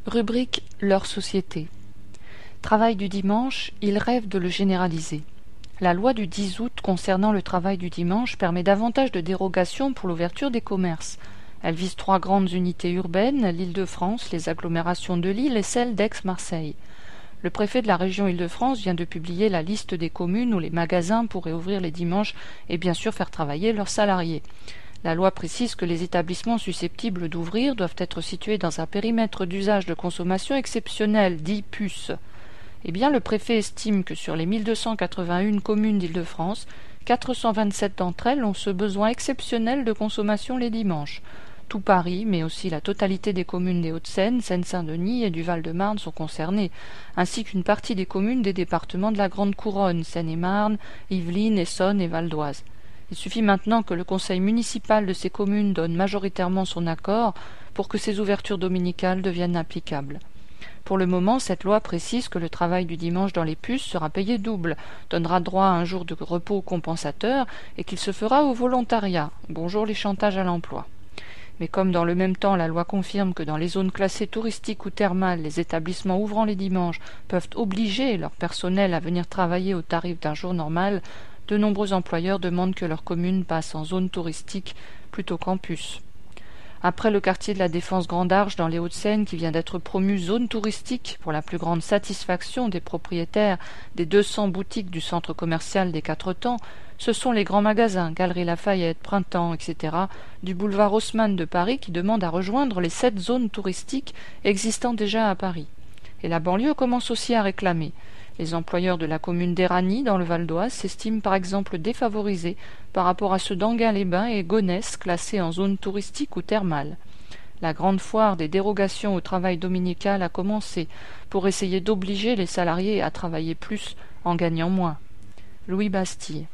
Rubrique leur société. Travail du dimanche, ils rêvent de le généraliser. La loi du 10 août concernant le travail du dimanche permet davantage de dérogations pour l'ouverture des commerces. Elle vise 3 grandes unités urbaines, l'Île-de-France, les agglomérations de Lille et celle d'Aix-Marseille. Le préfet de la région Île-de-France vient de publier la liste des communes où les magasins pourraient ouvrir les dimanches et bien sûr faire travailler leurs salariés. La loi précise que les établissements susceptibles d'ouvrir doivent être situés dans un périmètre d'usage de consommation exceptionnel, dit PUS. Eh bien, le préfet estime que sur les 1281 communes d'Île-de-France, 427 d'entre elles ont ce besoin exceptionnel de consommation les dimanches. Tout Paris, mais aussi la totalité des communes des Hauts-de-Seine, Seine-Saint-Denis et du Val-de-Marne sont concernées, ainsi qu'une partie des communes des départements de la Grande Couronne, Seine-et-Marne, Yvelines, Essonne et Val d'Oise. Il suffit maintenant que le conseil municipal de ces communes donne majoritairement son accord pour que ces ouvertures dominicales deviennent applicables. Pour le moment, cette loi précise que le travail du dimanche dans les puces sera payé double, donnera droit à un jour de repos compensateur et qu'il se fera au volontariat. Bonjour les chantages à l'emploi. Mais comme dans le même temps la loi confirme que dans les zones classées touristiques ou thermales, les établissements ouvrant les dimanches peuvent obliger leur personnel à venir travailler au tarif d'un jour normal, de nombreux employeurs demandent que leur commune passe en zone touristique plutôt qu'en puce. Après le quartier de la Défense Grand Arche dans les Hauts-de-Seine qui vient d'être promu zone touristique pour la plus grande satisfaction des propriétaires des 200 boutiques du centre commercial des Quatre Temps, ce sont les grands magasins, Galeries Lafayette, Printemps, etc., du boulevard Haussmann de Paris qui demandent à rejoindre les 7 zones touristiques existant déjà à Paris. Et la banlieue commence aussi à réclamer. Les employeurs de la commune d'Éragny, dans le Val d'Oise, s'estiment par exemple défavorisés par rapport à ceux d'Enghien-les-Bains et Gonesse, classés en zone touristique ou thermale. La grande foire des dérogations au travail dominical a commencé pour essayer d'obliger les salariés à travailler plus en gagnant moins. Louis Bastille.